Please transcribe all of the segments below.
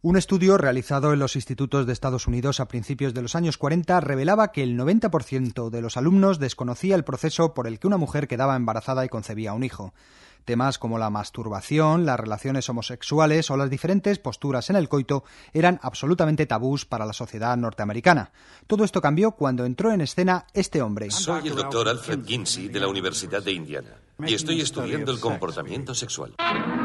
Un estudio realizado en los institutos de Estados Unidos a principios de los años 40 revelaba que el 90% de los alumnos desconocía el proceso por el que una mujer quedaba embarazada y concebía un hijo. Temas como la masturbación, las relaciones homosexuales o las diferentes posturas en el coito eran absolutamente tabús para la sociedad norteamericana. Todo esto cambió cuando entró en escena este hombre. Soy el doctor Alfred Kinsey de la Universidad de Indiana y estoy estudiando el comportamiento sexual.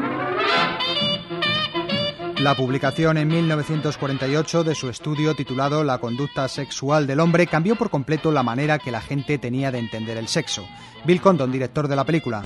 La publicación en 1948 de su estudio titulado La conducta sexual del hombre cambió por completo la manera que la gente tenía de entender el sexo. Bill Condon, director de la película.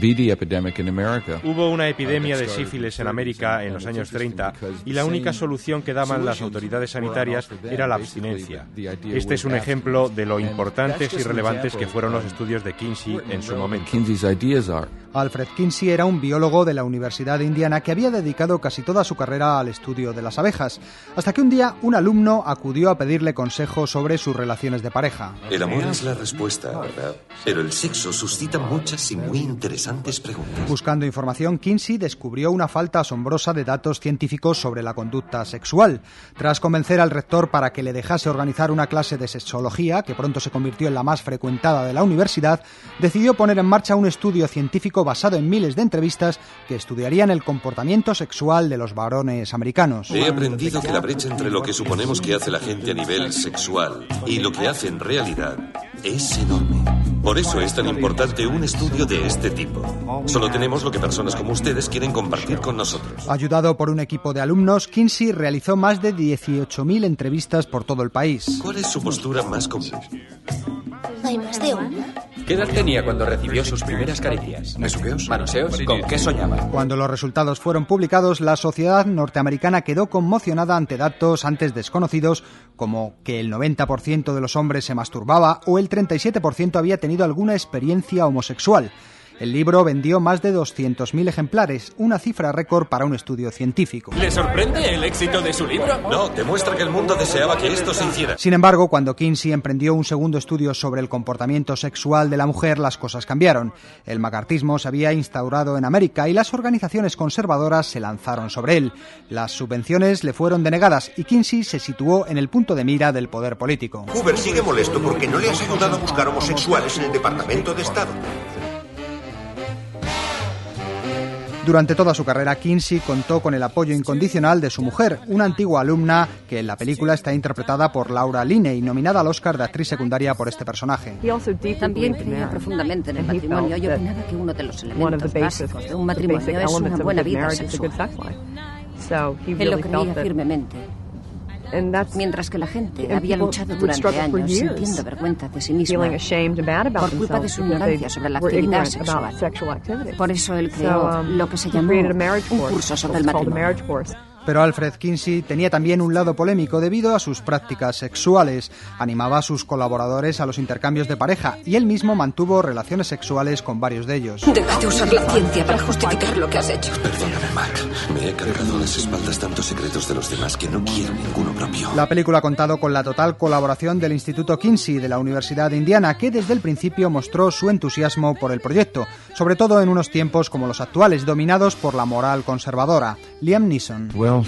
Hubo una epidemia de sífilis en América en los años 30 y la única solución que daban las autoridades sanitarias era la abstinencia. Este es un ejemplo de lo importantes y relevantes que fueron los estudios de Kinsey en su momento. Alfred Kinsey era un biólogo de la Universidad de Indiana que había dedicado casi toda su carrera al estudio de las abejas, hasta que un día un alumno acudió a pedirle consejo sobre sus relaciones de pareja. El amor es la respuesta, ¿verdad? Pero el sexo suscita muchas y muy interesantes preguntas. Buscando información, Kinsey descubrió una falta asombrosa de datos científicos sobre la conducta sexual. Tras convencer al rector para que le dejase organizar una clase de sexología, que pronto se convirtió en la más frecuentada de la universidad, decidió poner en marcha un estudio científico basado en miles de entrevistas que estudiarían el comportamiento sexual de los varones americanos. He aprendido que la brecha entre lo que suponemos que hace la gente a nivel sexual y lo que hace en realidad es enorme. Por eso es tan importante un estudio de este tipo. Solo tenemos lo que personas como ustedes quieren compartir con nosotros. Ayudado por un equipo de alumnos, Kinsey realizó más de 18.000 entrevistas por todo el país. ¿Cuál es su postura más común? ¿Hay más de una? ¿Qué edad tenía cuando recibió sus primeras caricias? ¿Besuqueos? ¿Manoseos? ¿Con qué soñaba? Cuando los resultados fueron publicados, la sociedad norteamericana quedó conmocionada ante datos antes desconocidos, como que el 90% de los hombres se masturbaba o el 37% había tenido alguna experiencia homosexual. El libro vendió más de 200.000 ejemplares, una cifra récord para un estudio científico. ¿Le sorprende el éxito de su libro? No, demuestra que el mundo deseaba que esto se hiciera. Sin embargo, cuando Kinsey emprendió un segundo estudio sobre el comportamiento sexual de la mujer, las cosas cambiaron. El macartismo se había instaurado en América y las organizaciones conservadoras se lanzaron sobre él. Las subvenciones le fueron denegadas y Kinsey se situó en el punto de mira del poder político. Hoover sigue molesto porque no le has ayudado a buscar homosexuales en el Departamento de Estado. Durante toda su carrera, Kinsey contó con el apoyo incondicional de su mujer, una antigua alumna que en la película está interpretada por Laura Linney, nominada al Oscar de actriz secundaria por este personaje. También creía profundamente en el matrimonio y opinaba que uno de los elementos básicos de un matrimonio es una buena vida sexual. Él lo creía firmemente. Mientras que la gente había luchado durante años sintiendo vergüenza de sí misma por culpa de su ignorancia sobre la actividad sexual. Por eso él creó lo que se llamó un curso sobre el matrimonio. Pero Alfred Kinsey tenía también un lado polémico debido a sus prácticas sexuales. Animaba a sus colaboradores a los intercambios de pareja y él mismo mantuvo relaciones sexuales con varios de ellos. Deja de usar la ciencia para justificar lo que has hecho. Perdóname, Mac. Me he cargado a las espaldas tantos secretos de los demás que no quiero ninguno propio. La película ha contado con la total colaboración del Instituto Kinsey de la Universidad de Indiana, que desde el principio mostró su entusiasmo por el proyecto, sobre todo en unos tiempos como los actuales, dominados por la moral conservadora. Liam Neeson.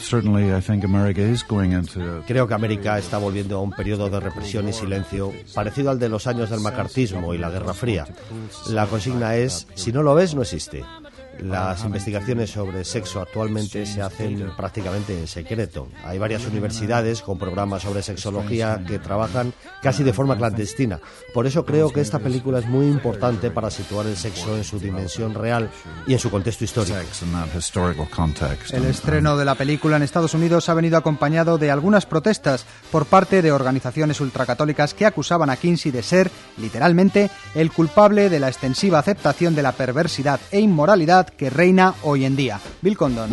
Creo que América está volviendo a un periodo de represión y silencio parecido al de los años del macartismo y la Guerra Fría. La consigna es, si no lo ves, no existe. Las investigaciones sobre sexo actualmente se hacen prácticamente en secreto. Hay varias universidades con programas sobre sexología que trabajan casi de forma clandestina. Por eso creo que esta película es muy importante para situar el sexo en su dimensión real y en su contexto histórico. El estreno de la película en Estados Unidos ha venido acompañado de algunas protestas por parte de organizaciones ultracatólicas que acusaban a Kinsey de ser, literalmente, el culpable de la extensiva aceptación de la perversidad e inmoralidad que reina hoy en día. Bill Condon.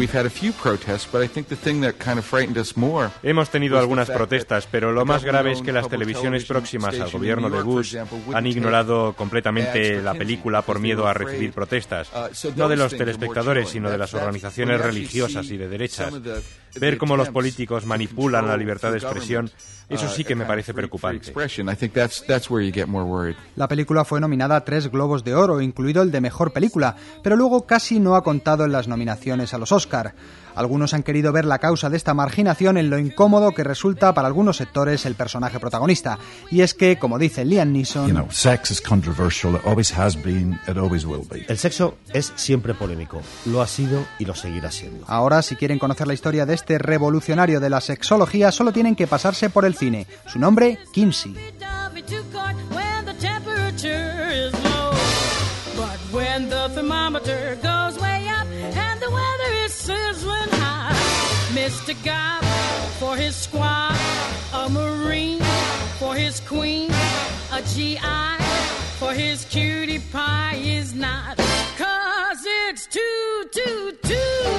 Hemos tenido algunas protestas, pero lo más grave es que las televisiones próximas al gobierno de Bush han ignorado completamente la película por miedo a recibir protestas, no de los telespectadores, sino de las organizaciones religiosas y de derechas. Ver cómo los políticos manipulan la libertad de expresión, eso sí que me parece preocupante. La película fue nominada a 3 Globos de Oro, incluido el de Mejor Película, pero luego casi no ha contado en las nominaciones a los Oscar. Algunos han querido ver la causa de esta marginación en lo incómodo que resulta para algunos sectores el personaje protagonista. Y es que, como dice Liam Neeson, el sexo es siempre polémico, lo ha sido y lo seguirá siendo. Ahora, si quieren conocer la historia de este revolucionario de la sexología, solo tienen que pasarse por el cine. Su nombre, Kinsey. Mr. God for his squad, a Marine for his queen, a GI for his cutie pie is not, 'cause it's too